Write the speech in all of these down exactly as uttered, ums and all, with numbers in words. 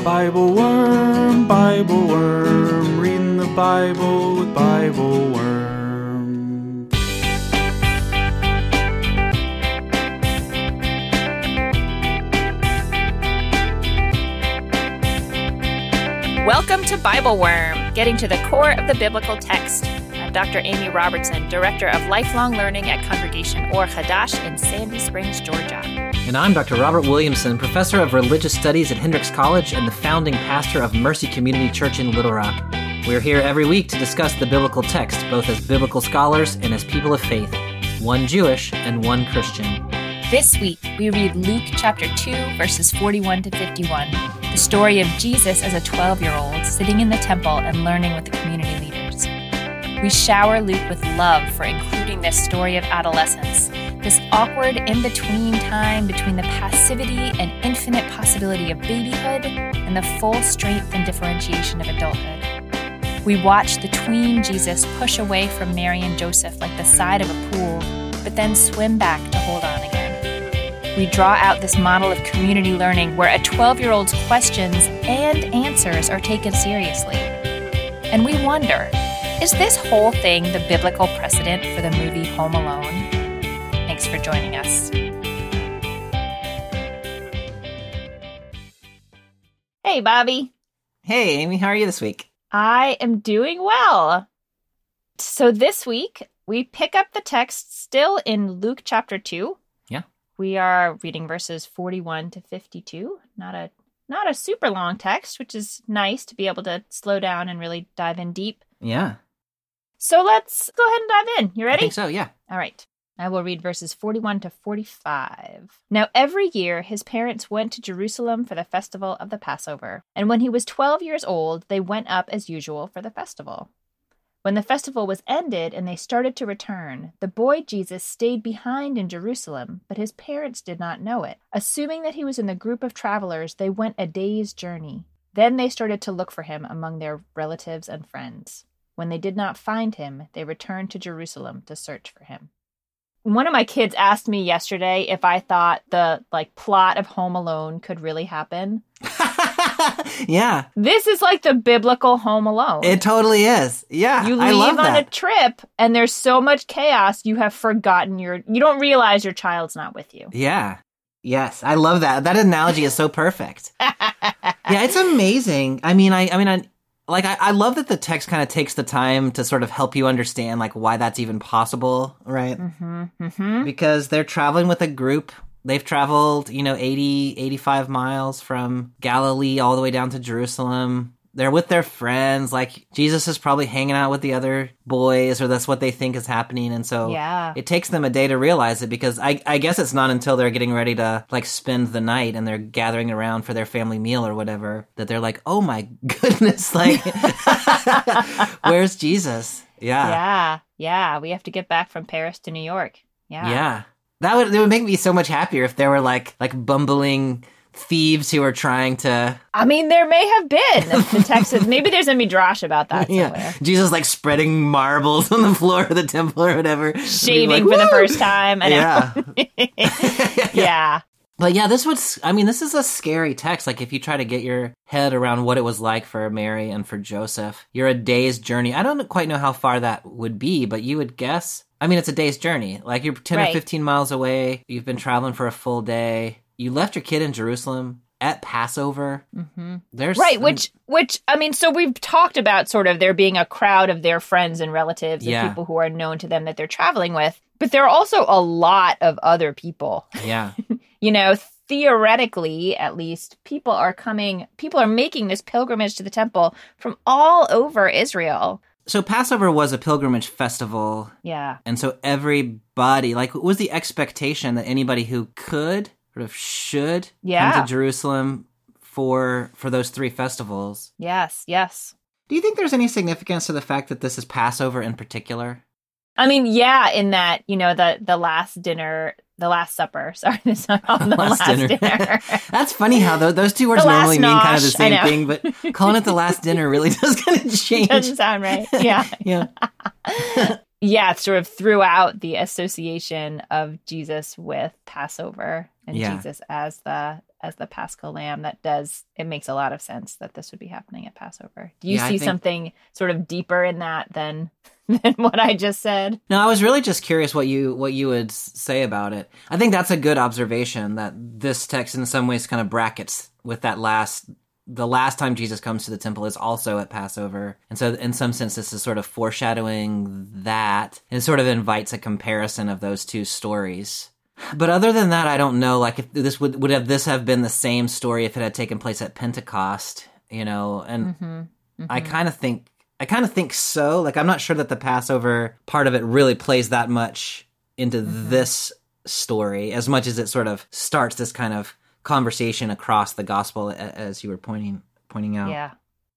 Bible Worm, Bible Worm, reading the Bible with Bible Worm. Welcome to Bible Worm, getting to the core of the biblical text. I'm Doctor Amy Robertson, Director of Lifelong Learning at Congregation Or Hadash in Sandy Springs, Georgia. And I'm Doctor Robert Williamson, Professor of Religious Studies at Hendrix College and the founding pastor of Mercy Community Church in Little Rock. We're here every week to discuss the biblical text, both as biblical scholars and as people of faith, one Jewish and one Christian. This week, we read Luke chapter two, verses forty-one to fifty-one, the story of Jesus as a twelve-year-old sitting in the temple and learning with the community leaders. We shower Luke with love for including this story of adolescence, this awkward in-between time between the passivity and infinite possibility of babyhood and the full strength and differentiation of adulthood. We watch the tween Jesus push away from Mary and Joseph like the side of a pool, but then swim back to hold on again. We draw out this model of community learning where a twelve-year-old's questions and answers are taken seriously. And we wonder, is this whole thing the biblical precedent for the movie Home Alone? Thanks for joining us. Hey, Bobby. Hey, Amy, how are you this week? I am doing well. So this week, we pick up the text still in Luke chapter two. Yeah. We are reading verses forty-one to fifty-two. Not a not a super long text, which is nice to be able to slow down and really dive in deep. Yeah. So let's go ahead and dive in. You ready? I think so, yeah. All right. I will read verses forty-one to forty-five. Now every year his parents went to Jerusalem for the festival of the Passover. And when he was twelve years old, they went up as usual for the festival. When the festival was ended and they started to return, the boy Jesus stayed behind in Jerusalem, but his parents did not know it. Assuming that he was in the group of travelers, they went a day's journey. Then they started to look for him among their relatives and friends. When they did not find him, they returned to Jerusalem to search for him. One of my kids asked me yesterday if I thought the like plot of Home Alone could really happen. Yeah. This is like the biblical Home Alone. It totally is. Yeah, You I leave love on that. a trip and there's so much chaos you have forgotten your you don't realize your child's not with you. Yeah. Yes, I love that. That analogy is so perfect. Yeah, it's amazing. I mean, I I mean, I, like, I, I love that the text kind of takes the time to sort of help you understand, like, why that's even possible, right? Mm-hmm, mm-hmm. Because they're traveling with a group. They've traveled, you know, eighty, eighty-five miles from Galilee all the way down to Jerusalem. They're with their friends. Like, Jesus is probably hanging out with the other boys, or that's what they think is happening. And so Yeah. it takes them a day to realize it, because I, I guess it's not until they're getting ready to, like, spend the night and they're gathering around for their family meal or whatever that they're like, oh my goodness, like, where's Jesus? Yeah. Yeah, yeah. We have to get back from Paris to New York. Yeah. Yeah. That would, it would make me so much happier if there were, like, like bumbling thieves who are trying to... I mean, there may have been. The text is, maybe there's a midrash about that somewhere. Yeah. Jesus, like, spreading marbles on the floor of the temple or whatever. Shaving like, for the "Woo!" first time. I know. Yeah. Yeah. But yeah, this was, I mean, this is a scary text. Like, if you try to get your head around what it was like for Mary and for Joseph, you're a day's journey. I don't quite know how far that would be, but you would guess. I mean, it's a day's journey. Like, you're ten Right. or fifteen miles away. You've been traveling for a full day. You left your kid in Jerusalem at Passover. Mm-hmm. There's Right, which, which, I mean, so we've talked about sort of there being a crowd of their friends and relatives and Yeah. people who are known to them that they're traveling with, but there are also a lot of other people. Yeah. You know, theoretically, at least, people are coming, people are making this pilgrimage to the temple from all over Israel. So Passover was a pilgrimage festival. Yeah. And so everybody, like, what was the expectation that anybody who could, sort of should, Yeah. come to Jerusalem for for those three festivals? Yes, yes. Do you think there's any significance to the fact that this is Passover in particular? I mean, yeah, in that, you know, the the last dinner, the Last Supper. Sorry, it's not called the last, dinner. That's funny how th- those two words The last normally mean kind of the nosh, I same know. thing, but calling it the last dinner really does kind of change. Doesn't sound right. Yeah. Yeah. Yeah, it's sort of throughout the association of Jesus with Passover and Yeah. Jesus as the as the Paschal lamb, that does, it makes a lot of sense that this would be happening at Passover. Do you Yeah, I see think- something sort of deeper in that than than what I just said? No, I was really just curious what you what you would s- say about it. I think that's a good observation, that this text in some ways kind of brackets with that last the last time Jesus comes to the temple is also at Passover. And so in some sense this is sort of foreshadowing that, and sort of invites a comparison of those two stories. But other than that, I don't know, like if this would would have this have been the same story if it had taken place at Pentecost, you know, and Mm-hmm. Mm-hmm. I kind of think I kind of think so. Like, I'm not sure that the Passover part of it really plays that much into Mm-hmm. this story, as much as it sort of starts this kind of conversation across the gospel, a- as you were pointing pointing out. Yeah.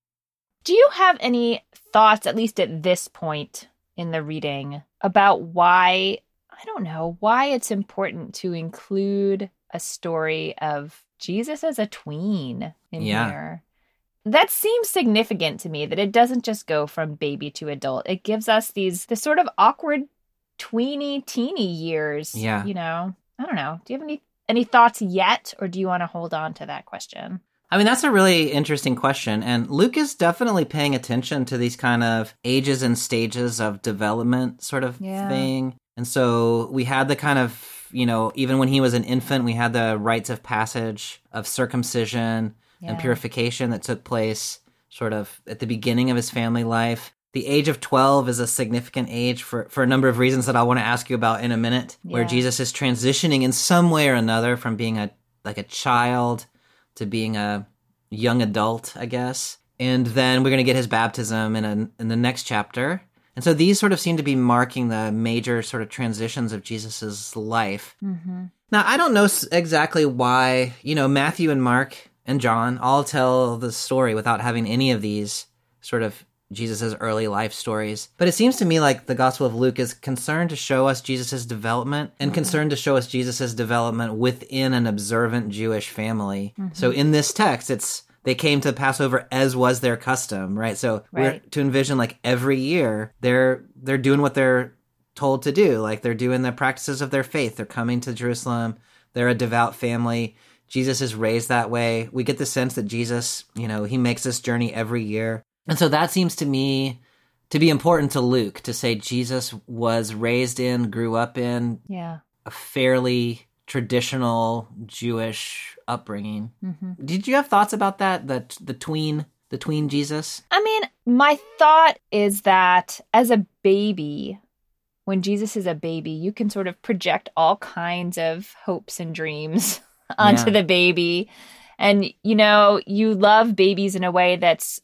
Do you have any thoughts, at least at this point in the reading, about why, I don't know, why it's important to include a story of Jesus as a tween in Yeah. here? That seems significant to me, that it doesn't just go from baby to adult. It gives us these this sort of awkward tweeny teeny years. Yeah. You know, I don't know. Do you have any any thoughts yet, or do you want to hold on to that question? I mean, that's a really interesting question. And Luke is definitely paying attention to these kind of ages and stages of development sort of Yeah. thing. And so we had the kind of, you know, even when he was an infant, we had the rites of passage of circumcision and Yeah. purification that took place sort of at the beginning of his family life. The age of twelve is a significant age for, for a number of reasons that I want to ask you about in a minute, where Yeah. Jesus is transitioning in some way or another from being a like a child to being a young adult, I guess. And then we're going to get his baptism in a, in the next chapter. And so these sort of seem to be marking the major sort of transitions of Jesus's life. Mm-hmm. Now, I don't know s- exactly why, you know, Matthew and Mark and John all tell the story without having any of these sort of Jesus's early life stories. But it seems to me like the Gospel of Luke is concerned to show us Jesus's development and concerned to show us Jesus's development within an observant Jewish family. So in this text, it's they came to Passover as was their custom, right? So we're Right. to envision like every year they're they're doing what they're told to do. Like they're doing the practices of their faith. They're coming to Jerusalem. They're a devout family. Jesus is raised that way. We get the sense that Jesus, you know, he makes this journey every year. And so that seems to me to be important to Luke, to say Jesus was raised in, grew up in Yeah. a fairly traditional Jewish upbringing. Mm-hmm. Did you have thoughts about that? The the tween, the tween Jesus? I mean, my thought is that as a baby, when Jesus is a baby, you can sort of project all kinds of hopes and dreams onto Yeah. the baby. And, you know, you love babies in a way that's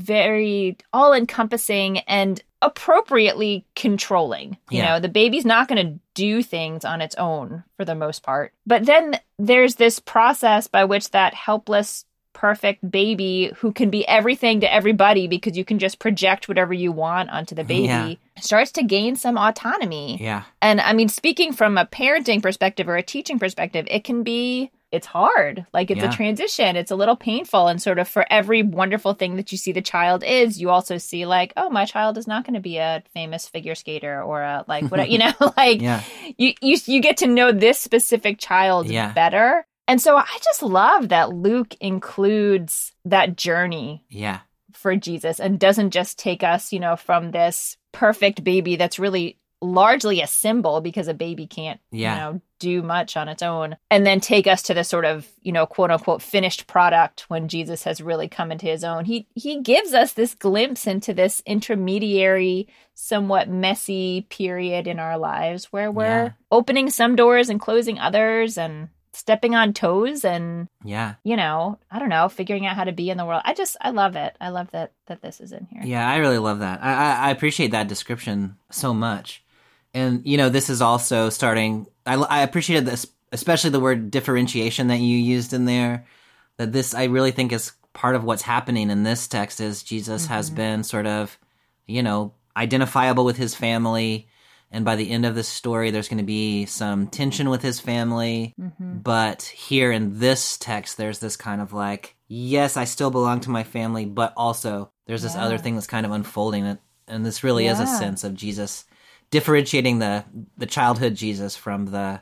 very all encompassing and appropriately controlling. You Yeah. know, the baby's not going to do things on its own for the most part. But then there's this process by which that helpless, perfect baby who can be everything to everybody because you can just project whatever you want onto the baby Yeah. starts to gain some autonomy. Yeah. And I mean, speaking from a parenting perspective or a teaching perspective, it can be, it's hard. Like it's Yeah. a transition. It's a little painful. And sort of for every wonderful thing that you see the child is, you also see like, oh, my child is not going to be a famous figure skater or a like, what, you know, like Yeah. you, you, you get to know this specific child Yeah. better. And so I just love that Luke includes that journey Yeah. for Jesus and doesn't just take us, you know, from this perfect baby that's really largely a symbol because a baby can't, Yeah. you know, do much on its own, and then take us to the sort of, you know, quote unquote finished product when Jesus has really come into his own. He he gives us this glimpse into this intermediary, somewhat messy period in our lives where we're Yeah. opening some doors and closing others and stepping on toes and, Yeah. you know, I don't know, figuring out how to be in the world. I just, I love it. I love that that this is in here. Yeah, I really love that. I, I, I appreciate that description so much. And, you know, this is also starting, I, I appreciated this, especially the word differentiation that you used in there, that this, I really think is part of what's happening in this text is Jesus has been sort of, you know, identifiable with his family. And by the end of this story, there's going to be some tension with his family. Mm-hmm. But here in this text, there's this kind of like, yes, I still belong to my family, but also there's this Yeah. other thing that's kind of unfolding. And, and this really is a Yeah. sense of Jesus differentiating the, the childhood Jesus from the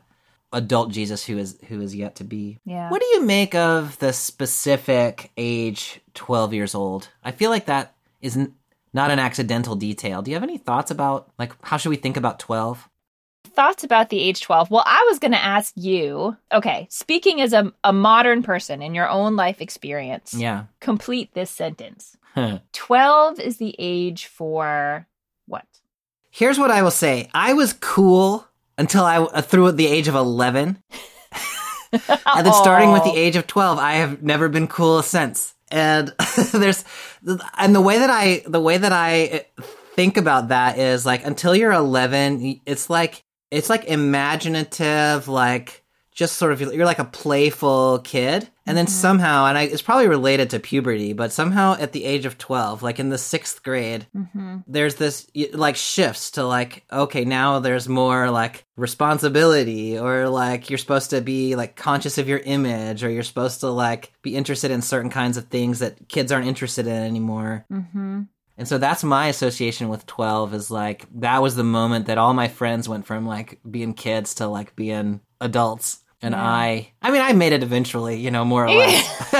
adult Jesus who is who is yet to be. Yeah. What do you make of the specific age twelve years old? I feel like that is n- not an accidental detail. Do you have any thoughts about, like, how should we think about twelve? Thoughts about the age twelve? Well, I was going to ask you, okay, speaking as a, a modern person in your own life experience, Yeah. complete this sentence. twelve is the age for what? Here's what I will say. I was cool until I uh, through the age of eleven. And then starting with the age of twelve, I have never been cool since. And there's, and the way that I, the way that I think about that is like, until you're eleven, it's like, it's like imaginative, like just sort of, you're like a playful kid. And then mm-hmm. somehow, and I, it's probably related to puberty, but somehow at the age of twelve, like in the sixth grade, mm-hmm. there's this like shifts to like, okay, now there's more like responsibility, or like you're supposed to be like conscious of your image, or you're supposed to like be interested in certain kinds of things that kids aren't interested in anymore. Mm-hmm. And so that's my association with twelve, is like, that was the moment that all my friends went from like being kids to like being adults. And yeah. I, I mean, I made it eventually, you know, more or less.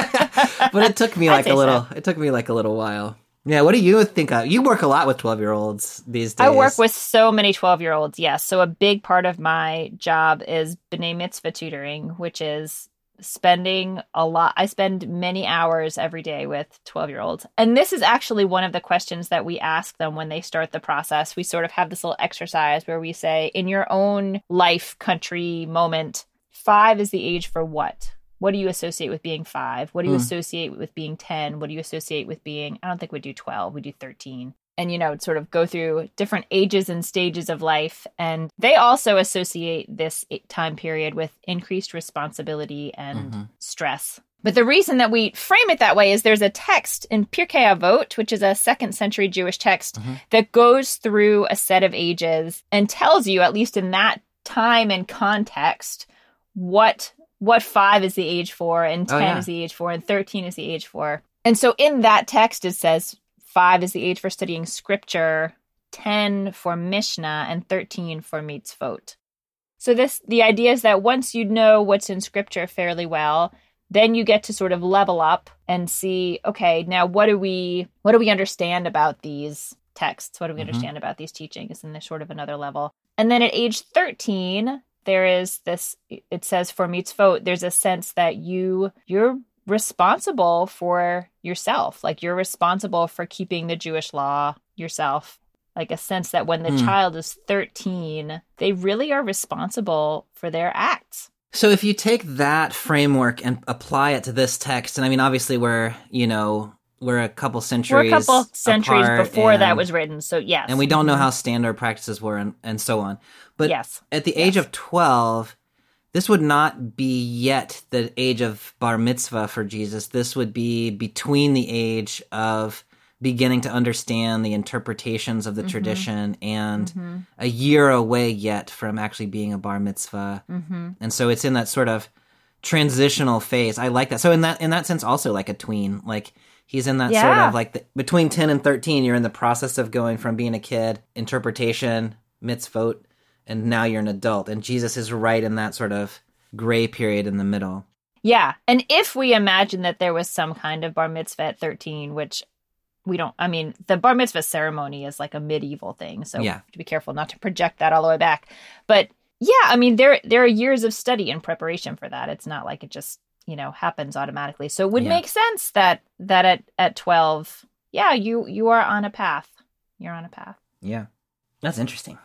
But it took me like a little, so. it took me like a little while. Yeah, what do you think of? You work a lot with twelve-year-olds these days. I work with so many twelve-year-olds, yes. So a big part of my job is B'nai Mitzvah tutoring, which is spending a lot. I spend many hours every day with twelve-year-olds. And this is actually one of the questions that we ask them when they start the process. We sort of have this little exercise where we say, in your own life, country, moment, five is the age for what? What do you associate with being five? What do you mm. associate with being ten? What do you associate with being, I don't think we do twelve, we do thirteen. And, you know, sort of go through different ages and stages of life. And they also associate this time period with increased responsibility and mm-hmm. stress. But the reason that we frame it that way is there's a text in Pirkei Avot, which is a second century Jewish text, mm-hmm. that goes through a set of ages and tells you, at least in that time and context, what what five is the age for, and ten oh, yeah. is the age for, and thirteen is the age for. And so in that text, it says five is the age for studying scripture, ten for Mishnah, and thirteen for mitzvot. So this the idea is that once you know what's in scripture fairly well, then you get to sort of level up and see, okay, now what do we what do we understand about these texts? What do we mm-hmm. understand about these teachings? And there's sort of another level. And then at age thirteen, there is this, it says for mitzvot, there's a sense that you, you're responsible for yourself. Like you're responsible for keeping the Jewish law yourself. Like a sense that when the mm. child is thirteen, they really are responsible for their acts. So if you take that framework and apply it to this text, and I mean, obviously we're, you know, we're a couple centuries We're a couple centuries apart, before and, that was written, so yes. And we don't know how standard practices were and, and so on. But yes. at the yes. age of twelve, this would not be yet the age of bar mitzvah for Jesus. This would be between the age of beginning to understand the interpretations of the mm-hmm. tradition and mm-hmm. a year away yet from actually being a bar mitzvah. Mm-hmm. And so it's in that sort of transitional phase. I like that. So in that in that sense, also like a tween, like he's in that yeah. sort of like the, between ten and thirteen, you're in the process of going from being a kid, interpretation, mitzvot, and now you're an adult. And Jesus is right in that sort of gray period in the middle. Yeah. And if we imagine that there was some kind of bar mitzvah at thirteen, which we don't, I mean, the bar mitzvah ceremony is like a medieval thing. So yeah. to be careful not to project that all the way back. But yeah, I mean, there there are years of study and preparation for that. It's not like it just, you know, happens automatically. So it would yeah. make sense that that at, at twelve, yeah, you you are on a path. You're on a path. Yeah. That's interesting.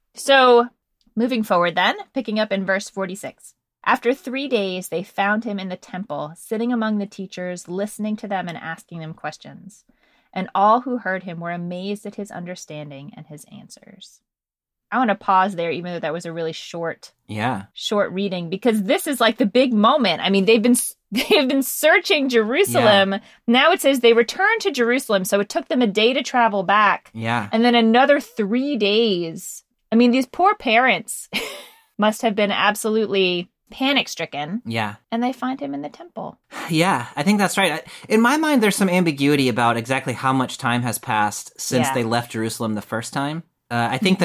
So moving forward then, picking up in verse forty-six. After three days, they found him in the temple, sitting among the teachers, listening to them and asking them questions. And all who heard him were amazed at his understanding and his answers. I want to pause there, even though that was a really short, yeah, short reading, because this is like the big moment. I mean, they've been they've been searching Jerusalem. Yeah. Now it says they returned to Jerusalem, so it took them a day to travel back. Yeah, and then another three days. I mean, these poor parents must have been absolutely panic-stricken. Yeah. And they find him in the temple. Yeah, I think that's right. In my mind, there's some ambiguity about exactly how much time has passed since yeah. they left Jerusalem the first time. Uh, I think mm-hmm. that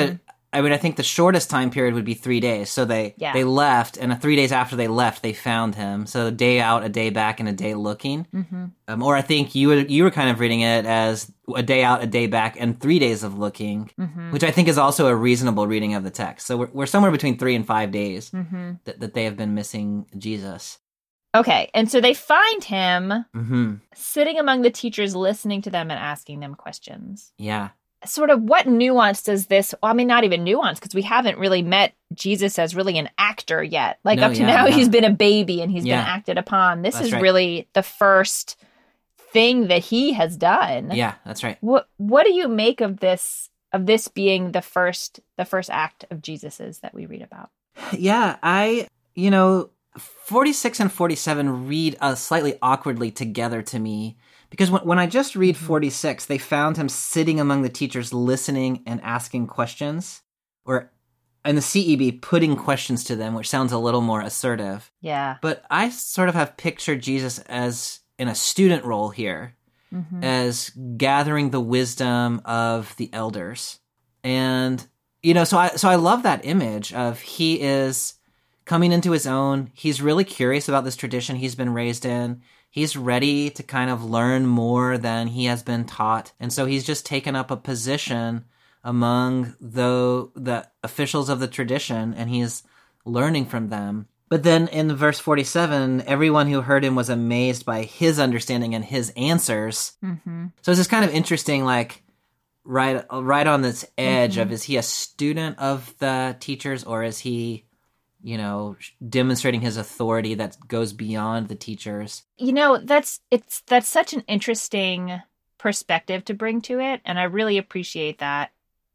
I mean, I think the shortest time period would be three days. So they Yeah. they left, and three days after they left, they found him. So a day out, a day back, and a day looking. Mm-hmm. Um, or I think you were, you were kind of reading it as a day out, a day back, and three days of looking, Mm-hmm. which I think is also a reasonable reading of the text. So we're, we're somewhere between three and five days Mm-hmm. that, that they have been missing Jesus. Okay, and so they find him Mm-hmm. sitting among the teachers, listening to them and asking them questions. Yeah. Sort of what nuance does this, well, I mean, not even nuance, because we haven't really met Jesus as really an actor yet. Like No, up to yeah, now, yeah. he's been a baby and he's Yeah. been acted upon. This That's is right. really the first thing that he has done. Yeah, that's right. What What do you make of this? Of this being the first, the first act of Jesus's that we read about? Yeah, I, you know, forty-six and forty-seven read uh, slightly awkwardly together to me. Because when, when I just read forty-six, they found him sitting among the teachers, listening and asking questions. Or in the C E B, putting questions to them, which sounds a little more assertive. Yeah. But I sort of have pictured Jesus as in a student role here, Mm-hmm. as gathering the wisdom of the elders. And, you know, so I so I love that image of he is coming into his own. He's really curious about this tradition he's been raised in. He's ready to kind of learn more than he has been taught. And so he's just taken up a position among the, the officials of the tradition, and he's learning from them. But then in verse forty-seven, everyone who heard him was amazed by his understanding and his answers. Mm-hmm. So it's just kind of interesting, like, right right on this edge Mm-hmm. of, is he a student of the teachers, or is he, you know, demonstrating his authority that goes beyond the teachers? You know, that's it's that's such an interesting perspective to bring to it, and I really appreciate that.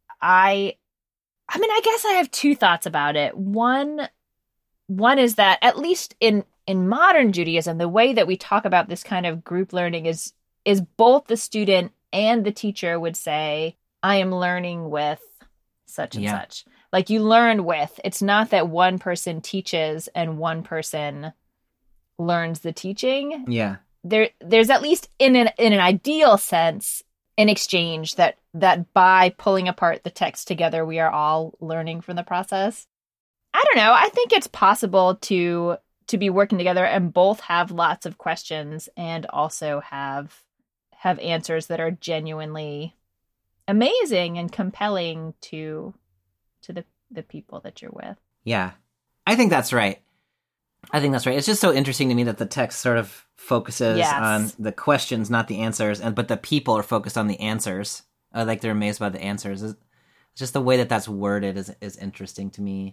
I I mean, I guess I have two thoughts about it. One one is that at least in in modern Judaism, the way that we talk about this kind of group learning is is both the student and the teacher would say, I am learning with such and Yeah. such. Like you learn with, it's not that one person teaches and one person learns the teaching. Yeah. There there's at least in an in an ideal sense an exchange that that by pulling apart the text together we are all learning from the process. I don't know. I think it's possible to to be working together and both have lots of questions and also have have answers that are genuinely amazing and compelling to to the the people that you're with. Yeah. I think that's right. I think that's right. It's just so interesting to me that the text sort of focuses Yes. on the questions, not the answers, and but the people are focused on the answers. Uh, like they're amazed by the answers. It's just the way that that's worded is is interesting to me.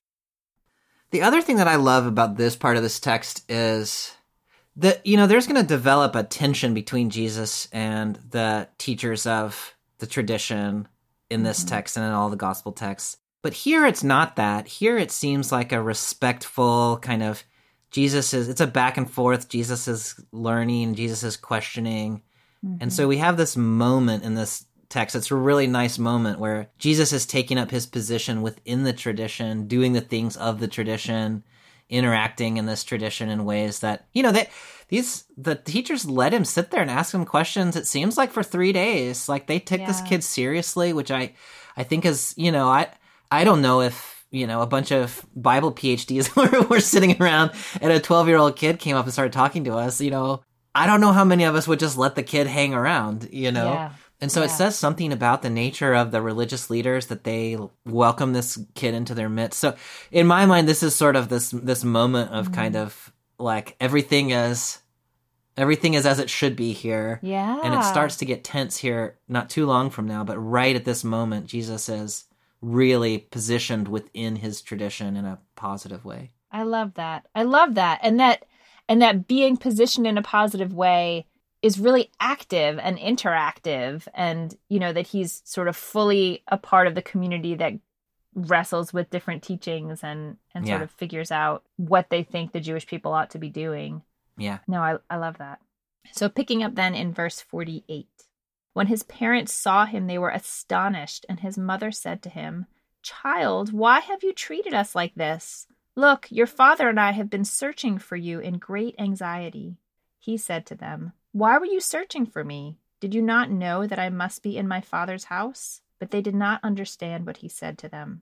The other thing that I love about this part of this text is that, you know, there's going to develop a tension between Jesus and the teachers of the tradition in this Mhm. text and in all the gospel texts. But here it's not that. Here it seems like a respectful kind of, Jesus is, it's a back and forth. Jesus is learning, Jesus is questioning. And so we have this moment in this text. It's a really nice moment where Jesus is taking up his position within the tradition, doing the things of the tradition, interacting in this tradition in ways that, you know, that these, the teachers let him sit there and ask him questions. It seems like for three days, like they took this Yeah. kid seriously, which I, I think is, you know, I, I don't know if, you know, a bunch of Bible P H Ds were, were sitting around and a twelve year old kid came up and started talking to us, you know, I don't know how many of us would just let the kid hang around, you know? Yeah. And so it Yeah. says something about the nature of the religious leaders that they welcome this kid into their midst. So in my mind, this is sort of this this moment of kind of like everything is everything is as it should be here. Yeah. And it starts to get tense here not too long from now, but right at this moment, Jesus is really positioned within his tradition in a positive way. I love that. I love that. And that and that being positioned in a positive way is really active and interactive, and you know that he's sort of fully a part of the community that wrestles with different teachings and and sort Yeah. of figures out what they think the Jewish people ought to be doing. Yeah. No, I I love that. So picking up then in verse forty-eight. When his parents saw him, they were astonished, and his mother said to him, "Child, why have you treated us like this? Look, your father and I have been searching for you in great anxiety." He said to them, "Why were you searching for me? Did you not know that I must be in my father's house?" But they did not understand what he said to them.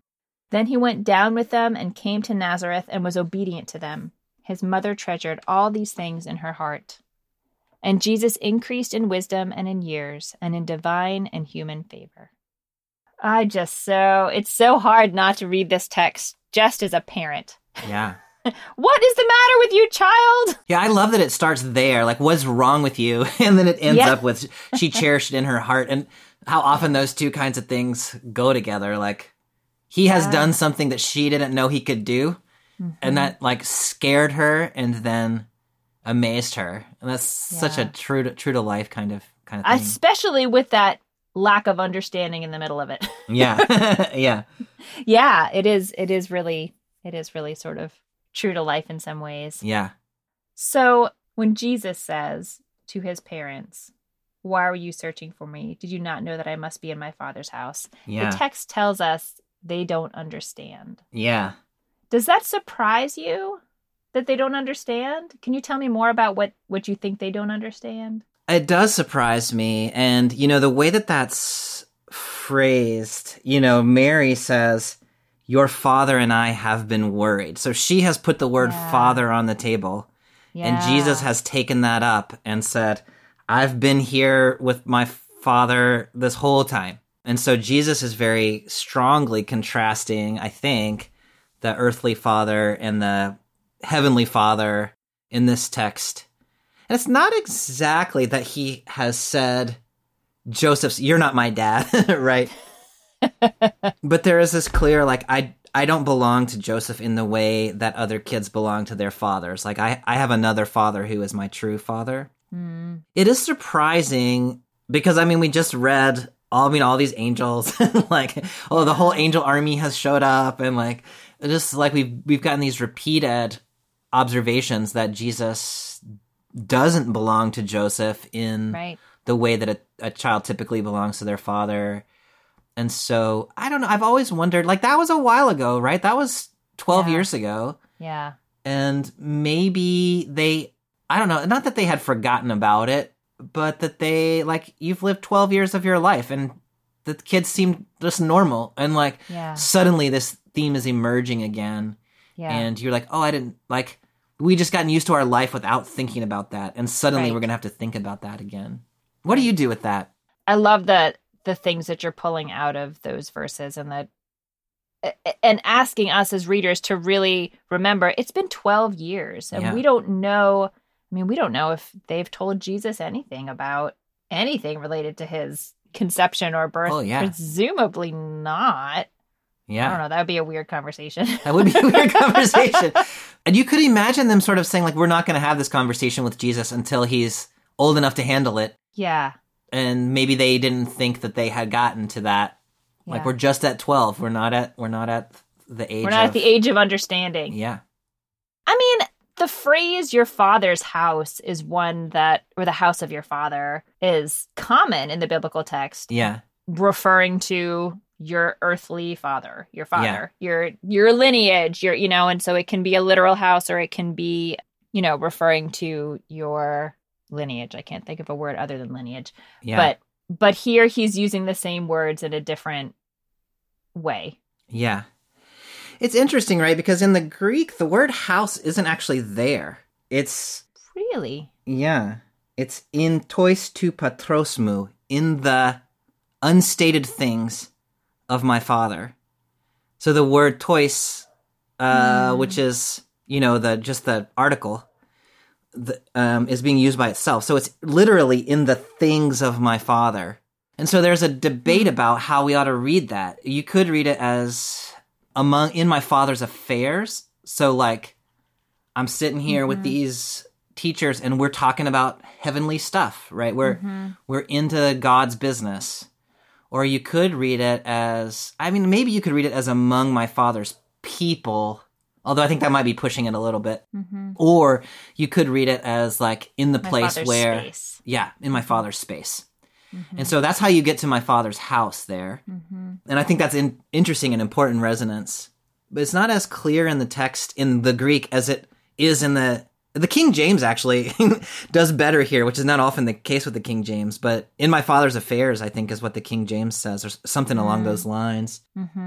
Then he went down with them and came to Nazareth and was obedient to them. His mother treasured all these things in her heart. And Jesus increased in wisdom and in years and in divine and human favor. I just so, it's so hard not to read this text just as a parent. Yeah. What is the matter with you, child? Yeah, I love that it starts there, like, what's wrong with you? And then it ends Yeah. up with, she cherished it in her heart. And how often those two kinds of things go together. Like, he has Yeah. done something that she didn't know he could do. Mm-hmm. And that, like, scared her and then amazed her. And that's such a Yeah. true to, true to life kind of kind of thing. Especially with that lack of understanding in the middle of it. Yeah. Yeah. Yeah, it is, it is really, it is really sort of true to life in some ways. Yeah. So when Jesus says to his parents, "Why were you searching for me? Did you not know that I must be in my Father's house?" Yeah. The text tells us they don't understand. Yeah. Does that surprise you that they don't understand? Can you tell me more about what, what you think they don't understand? It does surprise me. And, you know, the way that that's phrased, you know, Mary says, "Your father and I have been worried." So she has put the word Yeah. father on the table. And Jesus has taken that up and said, "I've been here with my father this whole time." And so Jesus is very strongly contrasting, I think, the earthly father and the heavenly father in this text. And it's not exactly that he has said, "Joseph's, you're not my dad," right? But there is this clear, like, I I don't belong to Joseph in the way that other kids belong to their fathers. Like, I, I have another father who is my true father. Mm. It is surprising because, I mean, we just read all, I mean, all these angels, like, oh, the whole angel army has showed up, and like, just like we've we've gotten these repeated observations that Jesus doesn't belong to Joseph in Right. the way that a, a child typically belongs to their father. And so, I don't know, I've always wondered, like, that was a while ago, right? That was twelve Yeah. years ago. Yeah. And maybe they, I don't know, not that they had forgotten about it, but that they, like, you've lived twelve years of your life and the kids seem just normal. And, like, Yeah. suddenly this theme is emerging again. Yeah. And you're like, oh, I didn't, like, we just gotten used to our life without thinking about that. And suddenly Right. we're going to have to think about that again. What do you do with that? I love the the things that you're pulling out of those verses, and that and asking us as readers to really remember it's been twelve years and Yeah. we don't know, I mean, we don't know if they've told Jesus anything about anything related to his conception or birth. Oh, yeah. Presumably not. I Yeah. don't know. That would be a weird conversation. That would be a weird conversation. And you could imagine them sort of saying, like, we're not going to have this conversation with Jesus until he's old enough to handle it. Yeah. And maybe they didn't think that they had gotten to that. Like, Yeah. we're just at twelve. We're not at, we're not at the age We're not of, at the age of understanding. Yeah. I mean, the phrase "your father's house" is one that, or the house of your father, is common in the biblical text, Yeah. referring to your earthly father, your father, your your lineage, your, you know, and so it can be a literal house or it can be, you know, referring to your lineage. I can't think of a word other than lineage. Yeah. But but here he's using the same words in a different way. Yeah. It's interesting, right? Because in the Greek, the word house isn't actually there. It's, Really? yeah, it's in tois tu patrosmu, in the unstated things of my father. So the word tois, uh, Mm. which is, you know, the just the article, the, um, is being used by itself. So it's literally in the things of my father. And so there's a debate about how we ought to read that. You could read it as among in my father's affairs. So like, I'm sitting here with these teachers and we're talking about heavenly stuff, right? We're Mm-hmm. we're into God's business. Or you could read it as, I mean, maybe you could read it as among my father's people, although I think that might be pushing it a little bit. Mm-hmm. Or you could read it as like in the My place father's where, space. yeah, in my father's space. Mm-hmm. And so that's how you get to my father's house there. Mm-hmm. And I think that's in, interesting and important resonance. But it's not as clear in the text in the Greek as it is in the the King James actually does better here, which is not often the case with the King James. But in my father's affairs, I think is what the King James says, or something along those lines. Mm-hmm.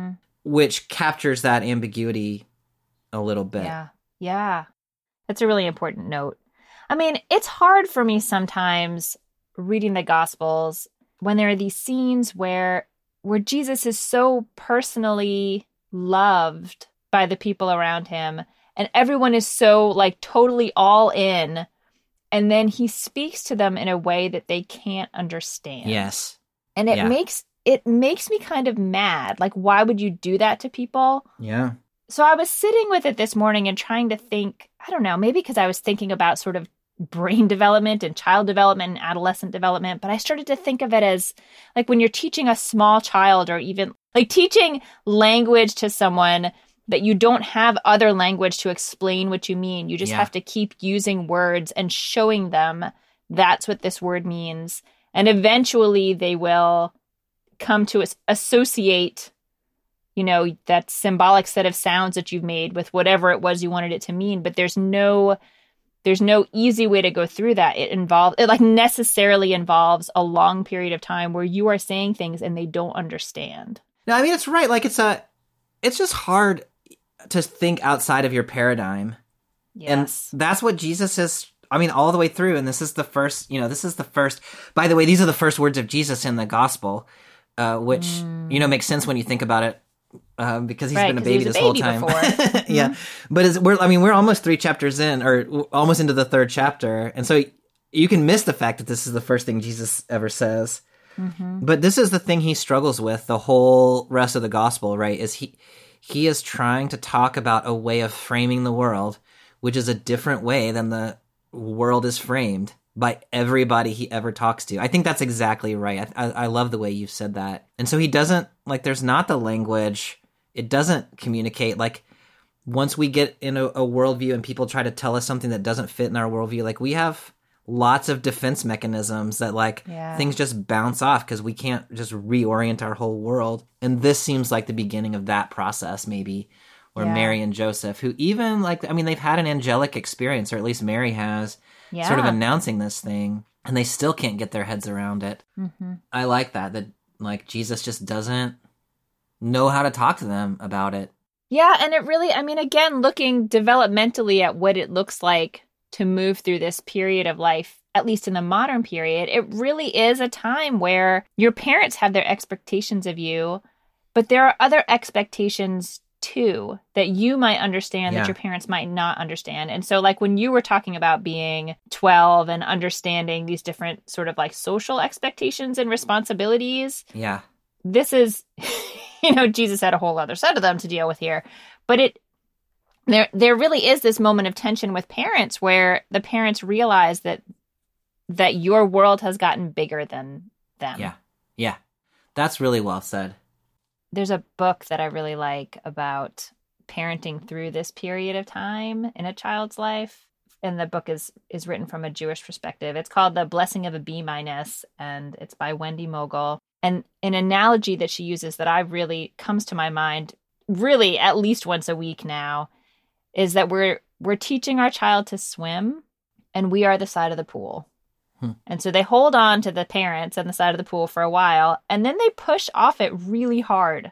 which captures that ambiguity a little bit. Yeah. Yeah. That's a really important note. I mean, it's hard for me sometimes reading the Gospels when there are these scenes where where Jesus is so personally loved by the people around him, and everyone is so like totally all in, and then he speaks to them in a way that they can't understand. Yes. And it Yeah. makes it makes me kind of mad. Like, why would you do that to people? Yeah. So I was sitting with it this morning and trying to think, I don't know, maybe because I was thinking about sort of brain development and child development and adolescent development, but I started to think of it as like when you're teaching a small child, or even like teaching language to someone that you don't have other language to explain what you mean. You just Yeah. have to keep using words and showing them that's what this word means. And eventually they will come to as- associate, you know, that symbolic set of sounds that you've made with whatever it was you wanted it to mean. But there's no, there's no easy way to go through that. It involves, it like necessarily involves a long period of time where you are saying things and they don't understand. No, I mean, it's right. Like, it's a, it's just hard to think outside of your paradigm. Yes. And that's what Jesus is, I mean, all the way through. And this is the first, you know, this is the first, by the way, these are the first words of Jesus in the gospel, uh, which, Mm. you know, makes sense when you think about it. Um, because he's Right, been a 'cause he baby was this a whole baby time. before. Yeah. But it's, we're, I mean, we're almost three chapters in, or almost into the third chapter. And so you can miss the fact that this is the first thing Jesus ever says. Mm-hmm. But this is the thing he struggles with the whole rest of the gospel, right? Is he, he is trying to talk about a way of framing the world, which is a different way than the world is framed by everybody he ever talks to. I think that's exactly right. I, I, I love the way you've said that. And so he doesn't, like, there's not the language. It doesn't communicate. Like, once we get in a, a worldview and people try to tell us something that doesn't fit in our worldview, like, we have lots of defense mechanisms that, like, Yeah. things just bounce off because we can't just reorient our whole world. And this seems like the beginning of that process, maybe, where Yeah. Mary and Joseph, who even, like, I mean, they've had an angelic experience, or at least Mary has, Yeah. sort of announcing this thing, and they still can't get their heads around it. Mm-hmm. I like that, that, like, Jesus just doesn't know how to talk to them about it. Yeah, and it really, I mean, again, looking developmentally at what it looks like to move through this period of life, at least in the modern period, it really is a time where your parents have their expectations of you, but there are other expectations too that you might understand Yeah. that your parents might not understand. And so, like, when you were talking about being twelve and understanding these different sort of like social expectations and responsibilities, Yeah. this is, you know, Jesus had a whole other set of them to deal with here. But it, there, there really is this moment of tension with parents where the parents realize that that your world has gotten bigger than them. Yeah. Yeah. That's really well said. There's a book that I really like about parenting through this period of time in a child's life. And the book is is written from a Jewish perspective. It's called The Blessing of a B minus, and it's by Wendy Mogul. And an analogy that she uses that I really comes to my mind, really at least once a week now, is that we're we're teaching our child to swim, and we are the side of the pool. Hmm. And so they hold on to the parents on the side of the pool for a while, and then they push off it really hard.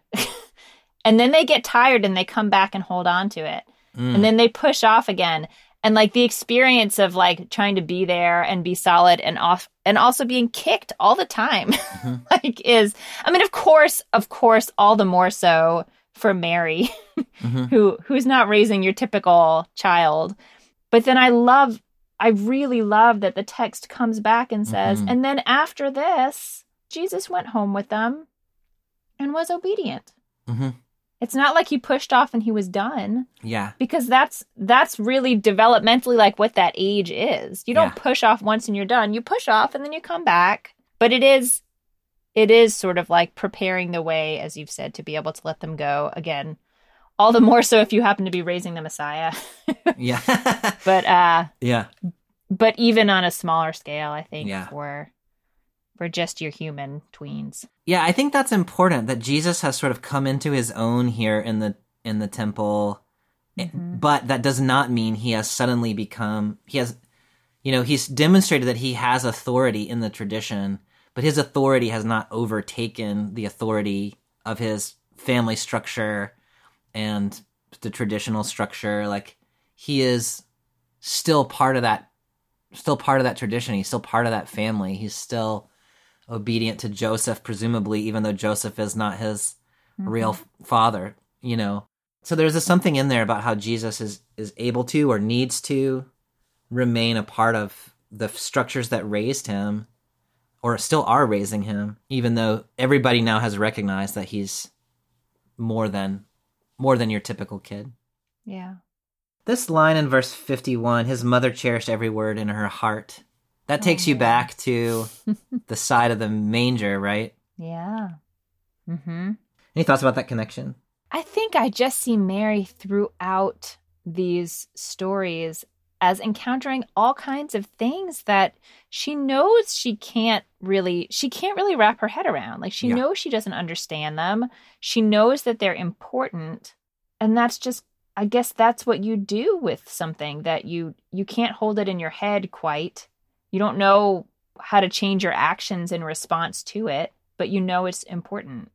And then they get tired and they come back and hold on to it. Mm. And then they push off again. And like the experience of like trying to be there and be solid and off and also being kicked all the time, Mm-hmm. like is, I mean, of course, of course, all the more so for Mary, Mm-hmm. who who's not raising your typical child. But then I love, I really love that the text comes back and says, Mhm. and then after this, Jesus went home with them and was obedient. Mm-hmm. It's not like he pushed off and he was done. Yeah. Because that's that's really developmentally like what that age is. You don't Yeah. push off once and you're done. You push off and then you come back. But it is it is sort of like preparing the way, as you've said, to be able to let them go again. All the more so if you happen to be raising the Messiah. Yeah. But uh yeah. but even on a smaller scale, I think Yeah. for for just your human tweens. Yeah, I think that's important that Jesus has sort of come into his own here in the in the temple, Mhm. but that does not mean he has suddenly become he has you know, he's demonstrated that he has authority in the tradition, but his authority has not overtaken the authority of his family structure and the traditional structure. Like, he is still part of that, still part of that tradition. He's still part of that family. He's still obedient to Joseph, presumably, even though Joseph is not his mm-hmm. real father, you know. So there's a something in there about how Jesus is, is able to or needs to remain a part of the structures that raised him, or still are raising him, even though everybody now has recognized that he's more than more than your typical kid. Yeah. This line in verse fifty-one, his mother cherished every word in her heart. That takes oh, you yeah. back to the side of the manger, right? Yeah. Mm-hmm. Any thoughts about that connection? I think I just see Mary throughout these stories as encountering all kinds of things that she knows she can't really, she can't really wrap her head around. Like, she yeah. knows she doesn't understand them. She knows that they're important. And that's just, I guess that's what you do with something that you, you can't hold it in your head quite. You don't know how to change your actions in response to it, but you know it's important.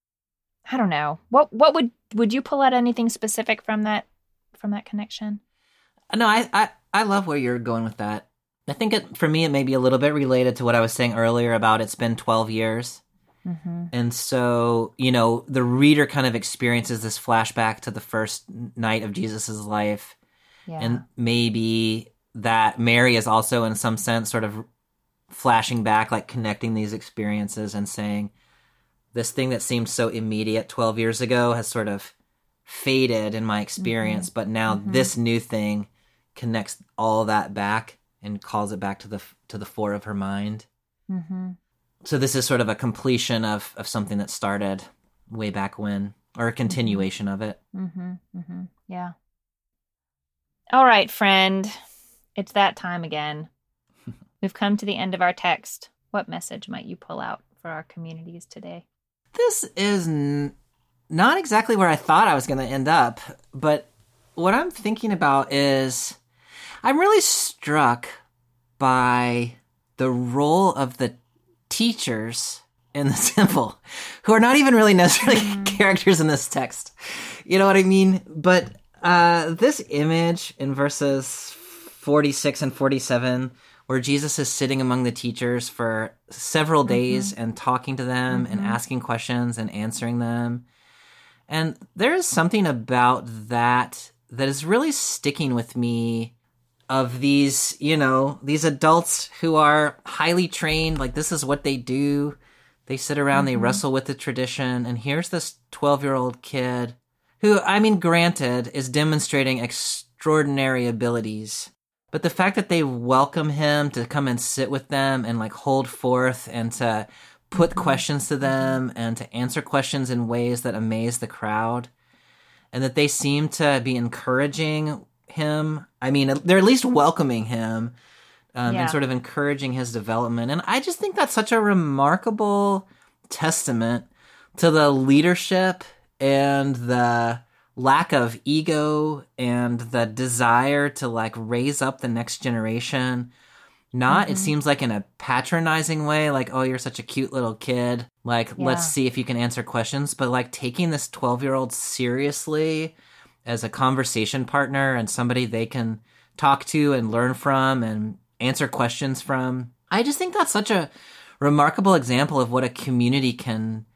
I don't know. What, what would, would you pull out anything specific from that, from that connection? No, I, I, I love where you're going with that. I think it, for me, it may be a little bit related to what I was saying earlier about it's been twelve years. Mm-hmm. And so, you know, the reader kind of experiences this flashback to the first night of Jesus's life. Yeah. And maybe that Mary is also, in some sense, sort of flashing back, like connecting these experiences and saying, this thing that seemed so immediate twelve years ago has sort of faded in my experience, mm-hmm. but now mm-hmm. this new thing connects all that back and calls it back to the to the fore of her mind. Mm-hmm. So this is sort of a completion of, of something that started way back when, or a continuation of it. Mm-hmm. Mm-hmm. Yeah. All right, friend. It's that time again. We've come to the end of our text. What message might you pull out for our communities today? This is n- not exactly where I thought I was going to end up, but what I'm thinking about is I'm really struck by the role of the teachers in the temple, who are not even really necessarily mm. characters in this text. You know what I mean? But uh, this image in verses forty-six and forty-seven, where Jesus is sitting among the teachers for several days mm-hmm. and talking to them mm-hmm. and asking questions and answering them. And there is something about that that is really sticking with me, of these, you know, these adults who are highly trained, like this is what they do. They sit around, mm-hmm. they wrestle with the tradition, and here's this twelve-year-old kid who, I mean, granted, is demonstrating extraordinary abilities. But the fact that they welcome him to come and sit with them and like hold forth and to put mm-hmm. questions to them and to answer questions in ways that amaze the crowd, and that they seem to be encouraging him. I mean, they're at least welcoming him um, yeah. and sort of encouraging his development. And I just think that's such a remarkable testament to the leadership and the lack of ego and the desire to like raise up the next generation. Not, mm-hmm. it seems like in a patronizing way, like, oh, you're such a cute little kid. Like, yeah. let's see if you can answer questions. But like taking this twelve-year-old seriously as a conversation partner and somebody they can talk to and learn from and answer questions from. I just think that's such a remarkable example of what a community can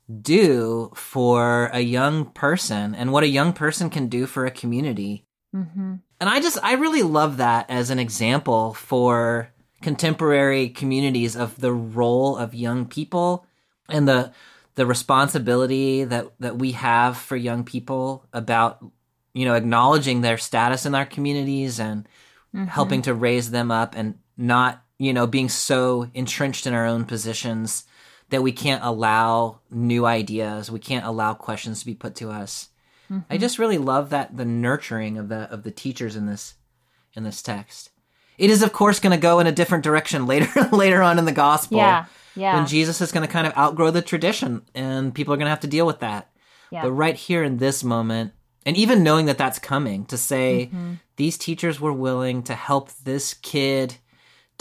do for a young person and what a young person can do for a community. Mm-hmm. And I just, I really love that as an example for contemporary communities of the role of young people and the the responsibility that, that we have for young people about, you know, acknowledging their status in our communities and mm-hmm. helping to raise them up and not, you know, being so entrenched in our own positions that we can't allow new ideas, we can't allow questions to be put to us. Mm-hmm. I just really love that, the nurturing of the of the teachers in this in this text. It is, of course, going to go in a different direction later later on in the gospel. Yeah, yeah. When Jesus is going to kind of outgrow the tradition, and people are going to have to deal with that. Yeah. But right here in this moment, and even knowing that that's coming, to say mm-hmm. these teachers were willing to help this kid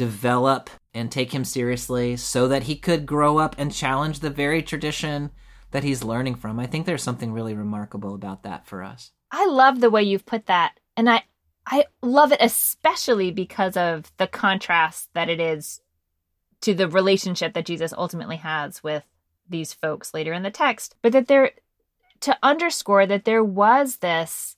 develop and take him seriously so that he could grow up and challenge the very tradition that he's learning from. I think there's something really remarkable about that for us. I love the way you've put that. And I, I love it especially because of the contrast that it is to the relationship that Jesus ultimately has with these folks later in the text. But that there, to underscore that there was this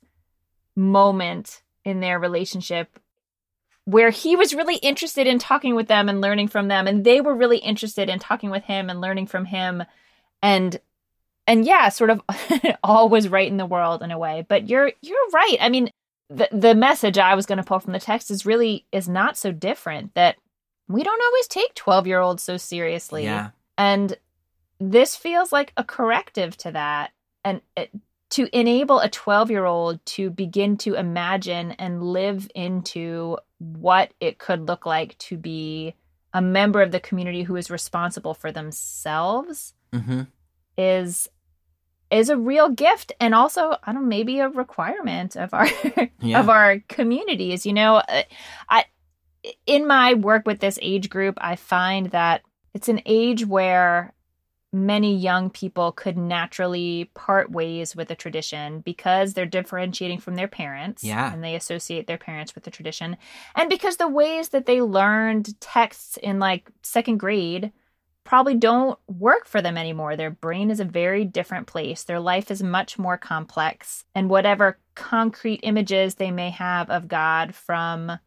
moment in their relationship where he was really interested in talking with them and learning from them, and they were really interested in talking with him and learning from him. And and yeah, sort of all was right in the world in a way. But you're you're right. I mean, the the message I was going to pull from the text is really is not so different, that we don't always take twelve-year-olds so seriously. Yeah. And this feels like a corrective to that. And it, to enable a twelve-year-old to begin to imagine and live into what it could look like to be a member of the community who is responsible for themselves mm-hmm. is is a real gift, and also, I don't know, maybe a requirement of our yeah. of our communities. You know, I in my work with this age group, I find that it's an age where many young people could naturally part ways with a tradition because they're differentiating from their parents, yeah. and they associate their parents with the tradition, and because the ways that they learned texts in like second grade probably don't work for them anymore. Their brain is a very different place. Their life is much more complex, and whatever concrete images they may have of God from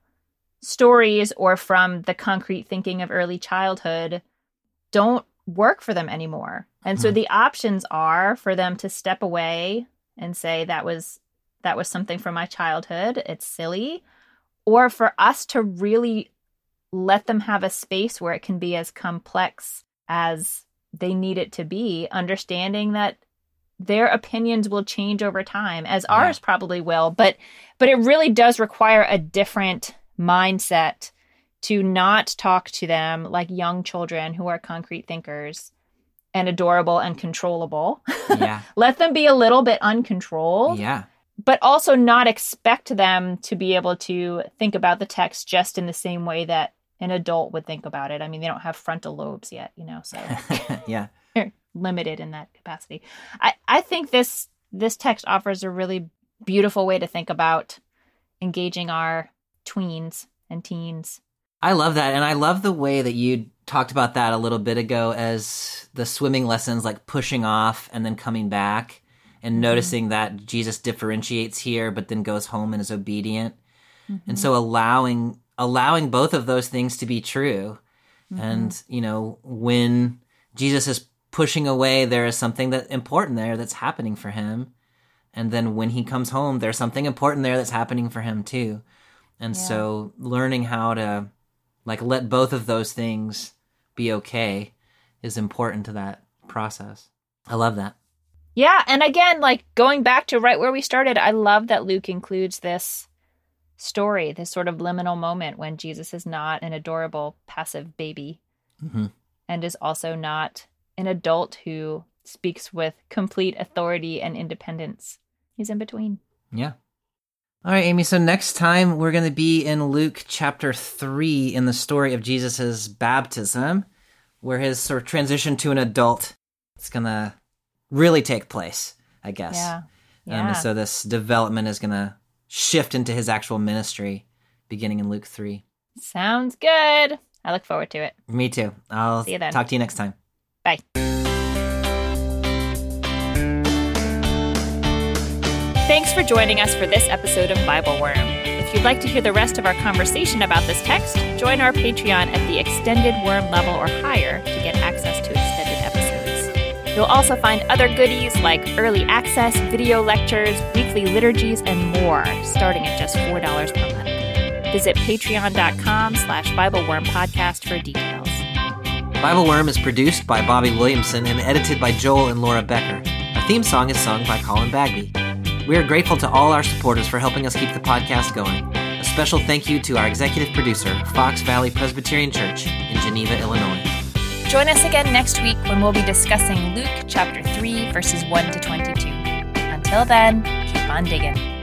stories or from the concrete thinking of early childhood don't work for them anymore. And mm-hmm. so the options are for them to step away and say that was that was something from my childhood, it's silly, or for us to really let them have a space where it can be as complex as they need it to be, understanding that their opinions will change over time, as yeah. ours probably will, but but it really does require a different mindset to not talk to them like young children who are concrete thinkers and adorable and controllable. Yeah. Let them be a little bit uncontrolled. Yeah. But also not expect them to be able to think about the text just in the same way that an adult would think about it. I mean, they don't have frontal lobes yet, you know, so yeah. they're limited in that capacity. I, I think this this text offers a really beautiful way to think about engaging our tweens and teens. I love that. And I love the way that you talked about that a little bit ago as the swimming lessons, like pushing off and then coming back and mm-hmm. noticing that Jesus differentiates here, but then goes home and is obedient. Mm-hmm. And so allowing, allowing both of those things to be true. Mm-hmm. And, you know, when Jesus is pushing away, there is something that important there that's happening for him. And then when he comes home, there's something important there that's happening for him too. And yeah. so learning how to like let both of those things be okay is important to that process. I love that. Yeah, and again, like going back to right where we started, I love that Luke includes this story, this sort of liminal moment when Jesus is not an adorable, passive baby mm-hmm. and is also not an adult who speaks with complete authority and independence. He's in between. Yeah. All right, Amy, so next time we're going to be in Luke chapter three in the story of Jesus' baptism, where his sort of transition to an adult is going to really take place, I guess. Yeah. yeah. Um, and so this development is going to shift into his actual ministry beginning in Luke three. Sounds good. I look forward to it. Me too. I'll See you then. Talk to you next time. Bye. Thanks for joining us for this episode of Bible Worm. If you'd like to hear the rest of our conversation about this text, join our Patreon at the extended worm level or higher to get access to extended episodes. You'll also find other goodies like early access, video lectures, weekly liturgies, and more, starting at just four dollars per month. Visit patreon.com slash Bible Worm podcast for details. Bible Worm is produced by Bobby Williamson and edited by Joel and Laura Becker. Our theme song is sung by Colin Bagby. We are grateful to all our supporters for helping us keep the podcast going. A special thank you to our executive producer, Fox Valley Presbyterian Church in Geneva, Illinois. Join us again next week when we'll be discussing Luke chapter three, verses one to twenty-two. Until then, keep on digging.